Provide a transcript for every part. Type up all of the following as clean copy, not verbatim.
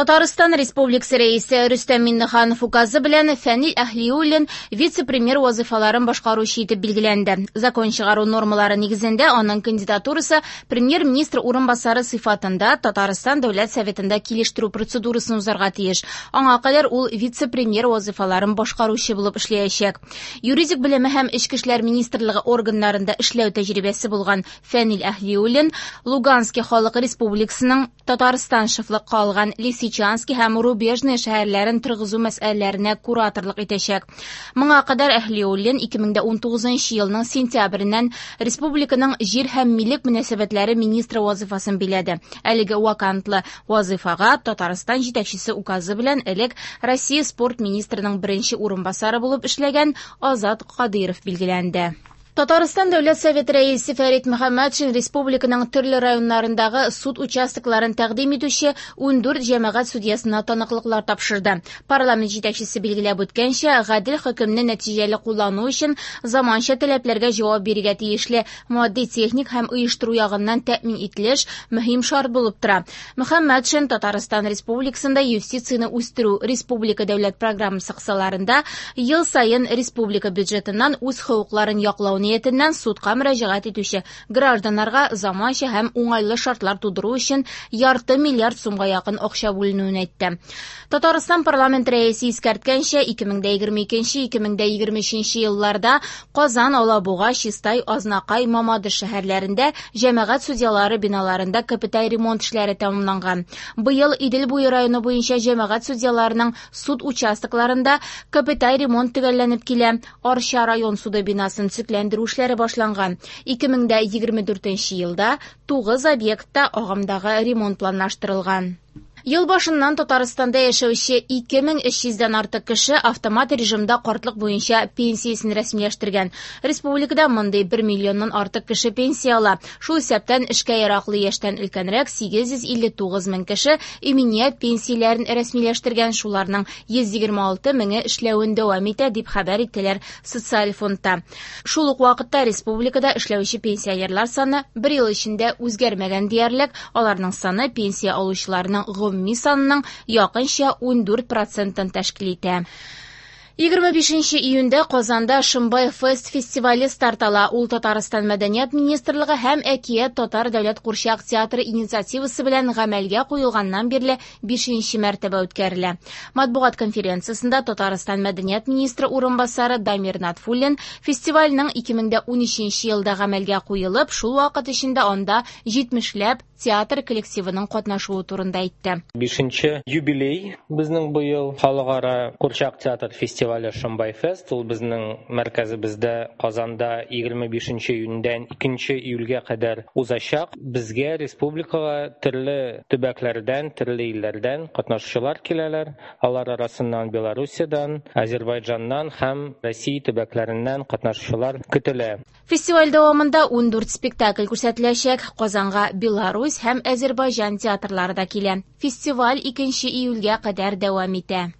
Татарстан Республикасы рәисе Рөстәм Миннеханов указы белән Фәнил Әһлиуллин вице-премьер вазифаларын башкаручы итеп билгеләнде. Закон чыгару нормалары нигезендә аның кандидатурасы премьер-министр урынбасары сыйфатында Татарстан Дәүләт Советында килештерү процедурасын узарга тиеш. Аңа кадәр ул вице-премьер вазифаларын башкаручы булып эшләячәк. Юридик белеме һәм Эчке эшләр министрлыгы органнарында эшләү тәҗрибәсе булган Фәнил Әһлиуллин Луганский Халык Республикасының Татарстан шифлыкка алган Лисичанский һәм Рубежный шәһәрләрен торгызу мәсьәләләренә кураторлык итәчәк. Моңа кадәр Әһлиуллин 2019 елның сентябреннән республиканың җир һәм милек мөнәсәбәтләре министры вазифасын биләде. Әлеге вакантлы вазифага Татарстан җитәкчесе указы белән элек Россия спорт министрының беренче урынбасары булып эшләгән Азат Кадыров билгеләнде. Татарстан Дәүләт Советы рәисе Фәрит Мөхәммәтшин республиканың төрле районнарындагы суд участокларын тәкъдим итүче 14 җәмәгать судьясына таныклыклар тапшырды. Парламент җитәкчесе билгеләп үткәнчә, гадел хөкемне нәтиҗәле куллану өчен заманча таләпләргә җавап бирергә тиешле матди, техник һәм оештыру ягыннан тәэмин ителеш мөһим шарт булып тора. Мөхәммәтшин Татарстан Республикасында юстицияны үстерү республика дәүләт программасы кысаларында ел сайын республика бюджетыннан үз хокукларын яклау ниятеннән судка мөрәҗәгать итүче гражданнарга заманча һәм уңайлы шартлар тудыру өчен ярты миллиард сумга якын акча бүленүен әйтте. Татарстан парламент рәисе искәрткәнчә, 2022-2023 елларда Казан, Алабуга, Чистай, Азнакай, Мамадыш шәһәрләрендә җәмәгать судьялары биналарында капиталь ремонт эшләре тәмамланган. Быел Идел буе районы буенча җәмәгать судьяларының суд участокларында капиталь ремонт төгәлләнеп килә. Арча район суды бинасын төзекләндерү эшләре башланган. 2024 елда 9 объектта агымдагы ремонт планлаштырылган. Ел башыннан Татарстанда яшәүче 2300-дән артык кеше автомат режимда картлык буенча пенсиясын рәсмиләштергән. Республикада мондый 1 миллионнан артык кеше пенсия ала. Шул исәптән эшкә яраклы яшьтән өлкәнрәк 859 мең кеше иминият пенсияләрен рәсмиләштергән. Шуларның 126 меңе эшләвен дәвам итә, дип хәбәр иттеләр социаль фондта. Шул ук вакытта республикада эшләүче пенсионерлар саны 1 ел эчендә үзгәрмәгән диярлек. Аларның саны пенсия алучыларның гомуми санының якынча 14% тәшкил итә. 25 июньдә Казанда Шымбай Фест фестивале старт ала. Ул Татарстан Мәдәният министрлыгы һәм Әкият Татар дәүләт курчак театры инициативасы белән гамәлгә куелганнан бирле 5нче мәртәбә үткәрелә. Матбугат конференциясендә Татарстан Мәдәният министры урынбасары Дамир Натфуллин фестивальнең 2013 елда гамәлгә куелып, шул вакыт эчендә анда 70ләп театр коллективының катнашуы турында әйтте. 5нче юбилей безнең бу ел халыкара курчак театр фестивале Шымбай Фест. Ул безнең мәркәзебездә Казанда 25 июньдән 2 июльгә кадәр узачак. Безгә республикага төрле төбәкләрдән, төрле илләрдән катнашучылар киләләр. Алар арасыннан Белоруссиядән, Азербайҗаннан һәм Россия төбәкләреннән катнашучылар көтелә. Фестиваль дәвамында 14 спектакль күрсәтеләчәк. Казанга Беларусь һәм Азербайҗан театрлары да килә. Фестиваль 2 июльгә кадәр дәвам итә.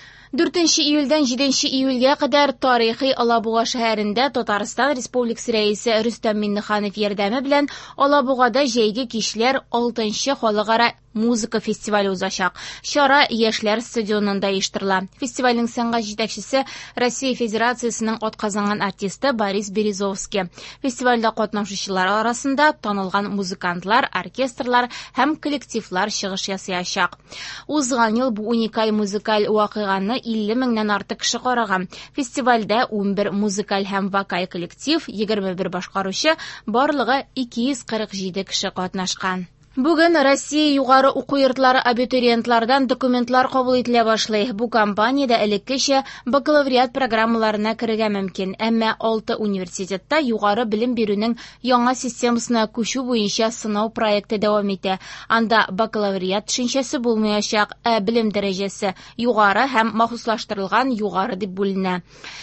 4 июльдән 7 июльгә кадәр тарихи Алабуга шәһәрендә Татарстан Республикасы рәисе Рөстәм Миннеханов ярдәме белән Алабугада җәйге кичләр 6нчы халыкара музыка фестивале узачак. Чара яшьләр стадионында оештырыла. Фестивальнең сәнгать җитәкчесе Россия Федерациясының атказанган артисты Борис Березовский. Фестивальдә катнашучылар арасында танылган музыкантлар, оркестрлар һәм коллективлар чыгыш ясаячак. Узган ел бу уникаль музыкаль вакыйганы 50 меңнән артык кеше караган. Фестивальдә 11 музыкаль һәм вокаль коллектив, 21 башкаручы, барлыгы 247 кеше катнашкан. Бүген Россия югары уку йортлары абитуриентлардан документлар кабул ителә башлый. Бу кампаниядә элеккечә бакалавриат программаларына керергә мөмкин, әмма 6 университетта югары белем бирүнең яңа системасына күчү буенча сынау проекты дәвам итә. Анда бакалавриат төшенчәсе булмаячак, белем дәрәҗәсе югары һәм махсуслаштырылган югары дип бүленә.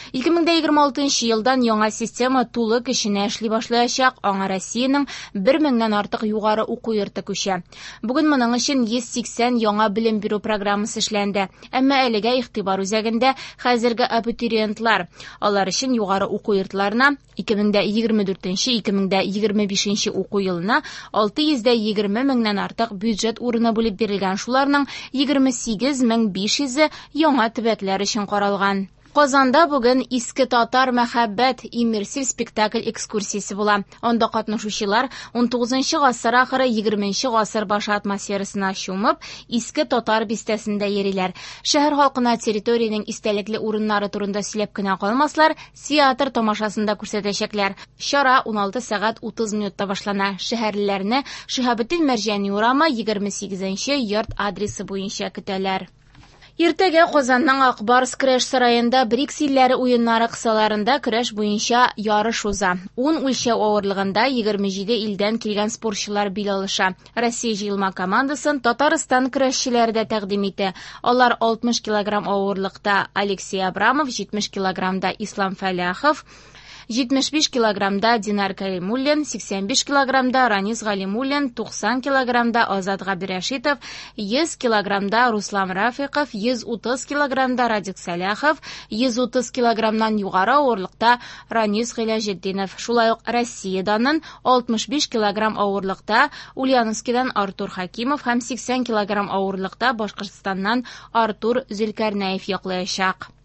2026 елдан яңа система тулы көченә эшли башлаячак. Аңа Россиянең 1000 меңнән артык югары уку йорты күчә. Бүген моның өчен 180 яңа белем бирү программасы эшләнде. Әмма әлегә игътибар үзәгендә хәзерге абитуриентлар. Алар өчен югары уку йортларына 2024-2025 уку елына 620 меңнән артык бюджет урыны бүлеп бирелгән, шуларның 28 500 яңа төбәкләр өчен каралган. Казанда бүген иске татар мәхәббәт иммерсив спектакль экскурсиясе була. Анда катнашучылар 19 гасыр ахыры 20 гасыр башы атмосферасына чумып, иске татар бистәсендә йөриләр. Шәһәр халкына территориянең истәлекле урыннары турында сөйләп кенә калмаслар, театр тамашасында күрсәтәчәкләр. Чара 16 сәгать 30 минутта башлана. Шәһәрлеләрне Шиһабетдин Мәрҗани урамы 28 йорт адресы буенча көтәләр. Иртәгә Казанның Акбарс көрәш сараенда БРИКС илләре уеннары кысаларында көрәш буенча ярыш уза. 10 үлчәү авырлыгында 27 илдән килгән спортчылар бил алыша. Россия җыелма командасын Татарстан көрәшчеләре дә тәкъдим итә. Алар 60 килограмм авырлыкта Алексей Абрамов, 70 килограммда Ислам Фәләхов, 75 килограммда Динар Кәримуллин, 85 килограммда Ранис Галимуллин, 90 килограммда Азат Габдрашитов, 100 килограммда Руслам Рафиков, 130 килограммда Радик Саляхов, 130 килограммнан югары авырлыкта Ранис Гыйләҗетдинов. Шулай ук Россиядән 65 килограмм авырлыкта Ульяновскидан Артур Хакимов һәм 80 килограмм авырлыкта Башкортстаннан Артур Зөлкарнәев яклаячак.